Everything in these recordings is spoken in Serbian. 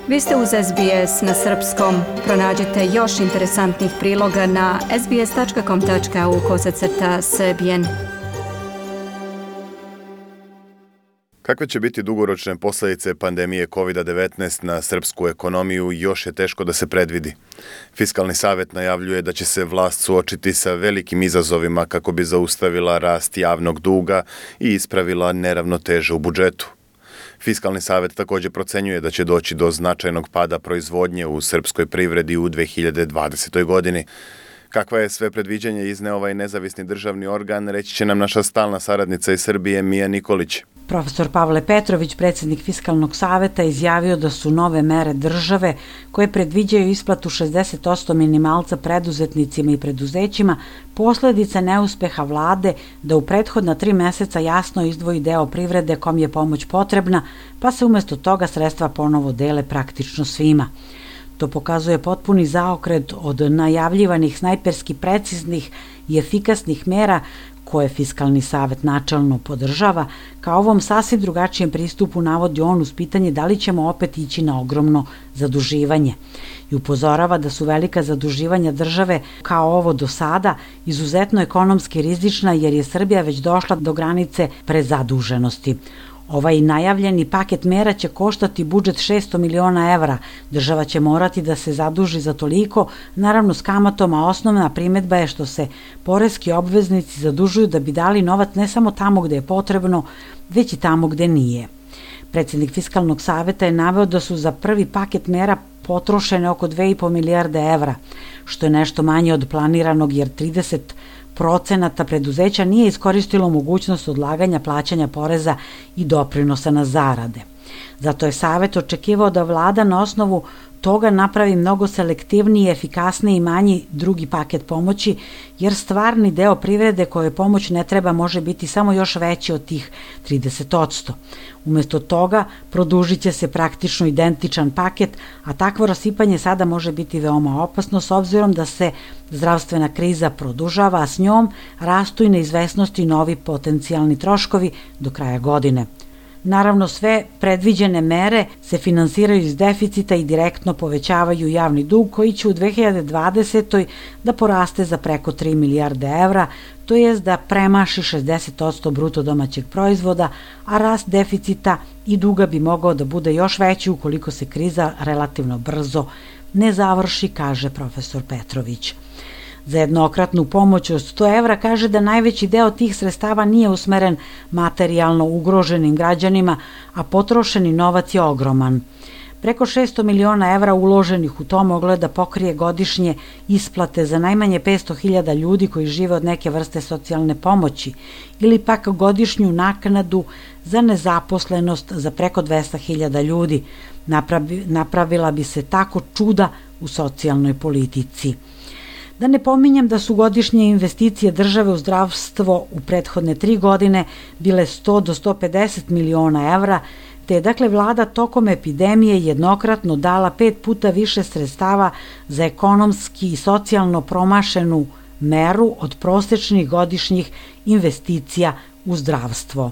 Vi ste uz SBS na srpskom. Pronađite još interesantnih priloga na sbs.com.au/srbijen. Kakve će biti dugoročne posljedice pandemije COVID-19 na srpsku ekonomiju još je teško da se predvidi. Fiskalni savjet najavljuje da će se vlast suočiti sa velikim izazovima kako bi zaustavila rast javnog duga i ispravila neravnoteže u budžetu. Fiskalni savjet također procenjuje da će doći do značajnog pada proizvodnje u srpskoj privredi u 2020. godini. Kakva je sve predviđanje izneo ovaj nezavisni državni organ, reći će nam naša stalna saradnica iz Srbije Mija Nikolić. Profesor Pavle Petrović, predsjednik Fiskalnog savjeta, izjavio da su nove mere države koje predviđaju isplatu 60% minimalca preduzetnicima i preduzećima posljedica neuspeha vlade da u prethodna 3 mjeseca jasno izdvoji deo privrede kom je pomoć potrebna, pa se umjesto toga sredstva ponovo dele praktično svima. To pokazuje potpuni zaokret od najavljivanih snajperski preciznih i efikasnih mera koje Fiskalni savjet načelno podržava, kao ovom sasvim drugačijem pristupu navodi on uz pitanje da li ćemo opet ići na ogromno zaduživanje. I upozorava da su velika zaduživanja države, kao ovo do sada, izuzetno ekonomski rizična jer je Srbija već došla do granice prezaduženosti. Ovaj najavljeni paket mera će koštati budžet 600 miliona evra. Država će morati da se zaduži za toliko, naravno s kamatom, a osnovna primjedba je što se poreski obveznici zadužuju da bi dali novac ne samo tamo gde je potrebno, već i tamo gde nije. Predsjednik Fiskalnog savjeta je naveo da su za prvi paket mera potrošene oko 2,5 milijarde evra, što je nešto manje od planiranog jer 30% preduzeća nije iskoristilo mogućnost odlaganja plaćanja poreza i doprinosa na zarade. Zato je savjet očekivao da vlada na osnovu toga napravi mnogo selektivniji, efikasniji i manji drugi paket pomoći, jer stvarni deo privrede koje pomoć ne treba može biti samo još veći od tih 30%. Umjesto toga produžit će se praktično identičan paket, a takvo rasipanje sada može biti veoma opasno s obzirom da se zdravstvena kriza produžava, a s njom rastu i neizvesnosti i novi potencijalni troškovi do kraja godine. Naravno, sve predviđene mere se finansiraju iz deficita i direktno povećavaju javni dug koji će u 2020. da poraste za preko 3 milijarde evra, to jest da premaši 60% bruto domaćeg proizvoda, a rast deficita i duga bi mogao da bude još veći ukoliko se kriza relativno brzo ne završi, kaže profesor Petrović. Za jednokratnu pomoć od 100 evra kaže da najveći deo tih sredstava nije usmeren materijalno ugroženim građanima, a potrošeni novac je ogroman. Preko 600 miliona evra uloženih u to moglo je da pokrije godišnje isplate za najmanje 500.000 ljudi koji žive od neke vrste socijalne pomoći ili pak godišnju naknadu za nezaposlenost za preko 200.000 ljudi. Napravila bi se tako čuda u socijalnoj politici. Da ne pominjem da su godišnje investicije države u zdravstvo u prethodne 3 godine bile 100 do 150 miliona evra, te je dakle vlada tokom epidemije jednokratno dala 5 puta više sredstava za ekonomski i socijalno promašenu meru od prosječnih godišnjih investicija u zdravstvo.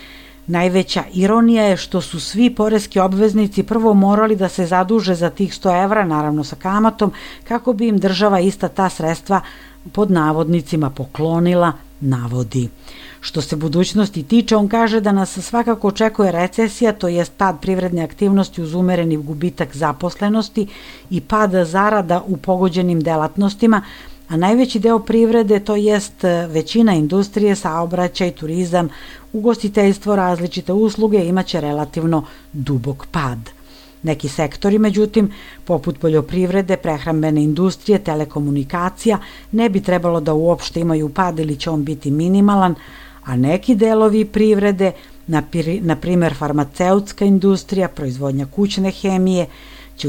Najveća ironija je što su svi poreski obveznici prvo morali da se zaduže za tih 100 evra, naravno sa kamatom, kako bi im država ista ta sredstva pod navodnicima poklonila, navodi. Što se budućnosti tiče, on kaže da nas svakako očekuje recesija, to jest pad privredne aktivnosti uz umereni gubitak zaposlenosti i pad zarada u pogođenim delatnostima, a najveći deo privrede, to jest većina industrije, saobraćaj, turizam, ugostiteljstvo, različite usluge, imaće relativno dubok pad. Neki sektori, međutim, poput poljoprivrede, prehrambene industrije, telekomunikacija, ne bi trebalo da uopšte imaju pad ili će on biti minimalan, a neki delovi privrede, na primjer farmaceutska industrija, proizvodnja kućne hemije, će u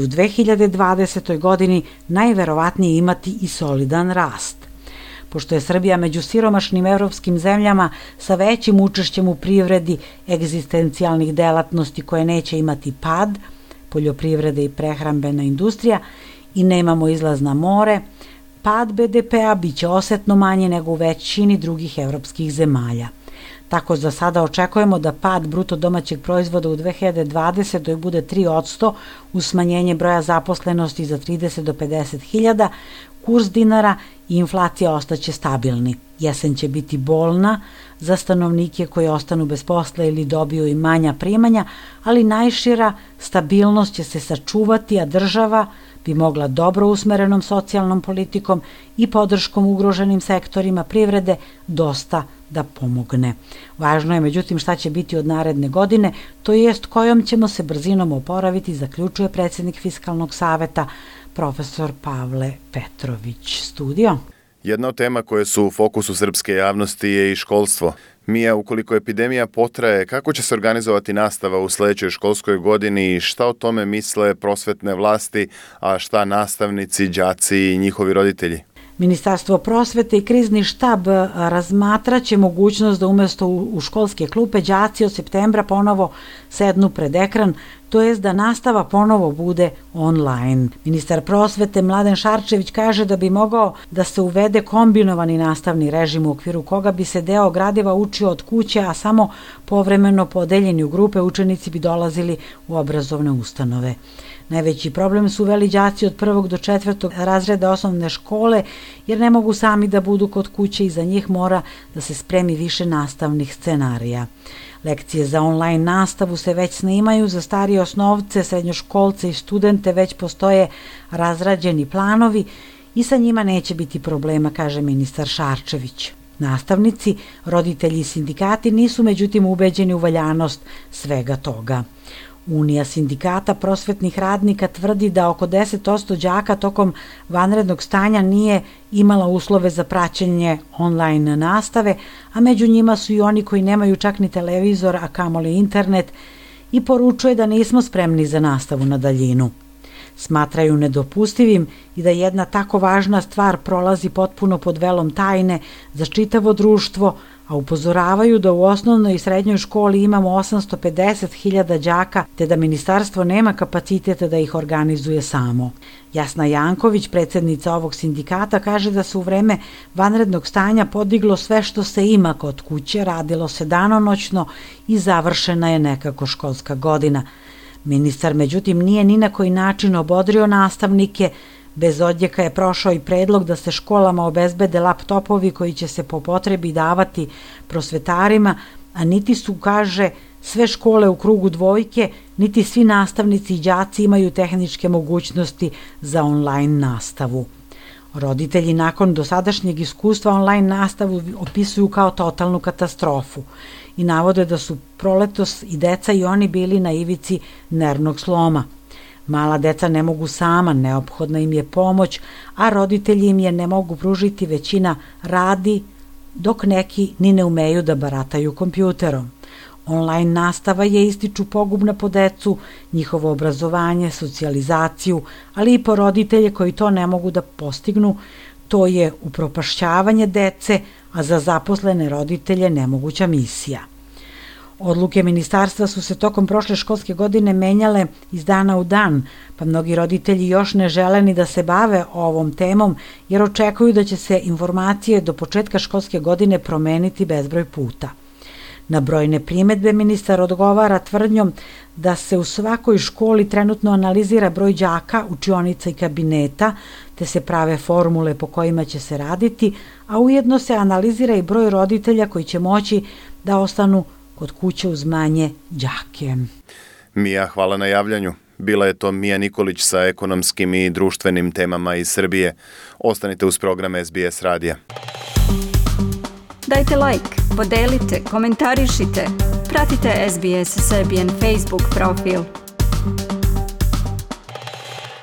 2020. godini najverovatnije imati i solidan rast. Pošto je Srbija među siromašnim evropskim zemljama sa većim učešćem u privredi egzistencijalnih delatnosti koje neće imati pad, poljoprivrede i prehrambena industrija, i nemamo izlaz na more, pad BDP-a biće osetno manje nego u većini drugih evropskih zemalja. Tako za sada očekujemo da pad bruto domaćeg proizvoda u 2020. bude 3% uz smanjenje broja zaposlenosti za 30 do 50 hiljada, kurs dinara i inflacija ostaće stabilni. Jesen će biti bolna za stanovnike koji ostanu bez posla ili dobiju i manja primanja, ali najšira stabilnost će se sačuvati, a država bi mogla dobro usmerenom socijalnom politikom i podrškom ugroženim sektorima privrede dosta da pomogne. Važno je međutim šta će biti od naredne godine, to jest kojom ćemo se brzinom oporaviti, zaključuje predsjednik Fiskalnog saveta profesor Pavle Petrović. Studio. Jedna od tema koje su u fokusu srpske javnosti je i školstvo. Mija, ukoliko epidemija potraje, kako će se organizovati nastava u sledećoj školskoj godini i šta o tome misle prosvetne vlasti, a šta nastavnici, đaci i njihovi roditelji? Ministarstvo prosvete i krizni štab razmatraće mogućnost da umesto u školske klupe đaci od septembra ponovo sednu pred ekran, to jest da nastava ponovo bude online. Ministar prosvete Mladen Šarčević kaže da bi mogao da se uvede kombinovani nastavni režim u okviru koga bi se deo gradiva učio od kuće, a samo povremeno podeljeni u grupe učenici bi dolazili u obrazovne ustanove. Najveći problem su uveli đaci od 1. do 4. razreda osnovne škole, jer ne mogu sami da budu kod kuće i za njih mora da se spremi više nastavnih scenarija. Lekcije za online nastavu se već snimaju, za starije osnovce, srednjoškolce i studente već postoje razrađeni planovi i sa njima neće biti problema, kaže ministar Šarčević. Nastavnici, roditelji i sindikati nisu međutim ubeđeni u valjanost svega toga. Unija sindikata prosvetnih radnika tvrdi da oko 10% đaka tokom vanrednog stanja nije imala uslove za praćenje online nastave, a među njima su i oni koji nemaju čak ni televizor, a kamoli internet, i poručuje da nismo spremni za nastavu na daljinu. Smatraju nedopustivim i da jedna tako važna stvar prolazi potpuno pod velom tajne za čitavo društvo, a upozoravaju da u osnovnoj i srednjoj školi imamo 850.000 đaka, te da ministarstvo nema kapaciteta da ih organizuje samo. Jasna Janković, predsjednica ovog sindikata, kaže da se u vreme vanrednog stanja podiglo sve što se ima kod kuće, radilo se danonoćno i završena je nekako školska godina. Ministar, međutim, nije ni na koji način obodrio nastavnike. Bez odjeka je prošao i predlog da se školama obezbede laptopovi koji će se po potrebi davati prosvetarima, a niti su, kaže, sve škole u krugu dvojke, niti svi nastavnici i đaci imaju tehničke mogućnosti za online nastavu. Roditelji nakon dosadašnjeg iskustva online nastavu opisuju kao totalnu katastrofu i navode da su proletos i deca i oni bili na ivici nervnog sloma. Mala deca ne mogu sama, neophodna im je pomoć, a roditelji im je ne mogu pružiti, većina radi, dok neki ni ne umeju da barataju kompjuterom. Online nastava je, ističu, pogubna po decu, njihovo obrazovanje, socijalizaciju, ali i po roditelje koji to ne mogu da postignu. To je upropašćavanje dece, a za zaposlene roditelje nemoguća misija. Odluke ministarstva su se tokom prošle školske godine menjale iz dana u dan, pa mnogi roditelji još ne žele ni da se bave ovom temom, jer očekuju da će se informacije do početka školske godine promeniti bezbroj puta. Na brojne primedbe ministar odgovara tvrdnjom da se u svakoj školi trenutno analizira broj đaka, učionica i kabineta, te se prave formule po kojima će se raditi, a ujedno se analizira i broj roditelja koji će moći da ostanu kod kuće uz manje đake. Mija, hvala na javljanju. Bila je to Mija Nikolić sa ekonomskim i društvenim temama iz Srbije. Ostanite uz program SBS radija. Dajte like, podelite, komentarišite. Pratite SBS Serbian Facebook profil.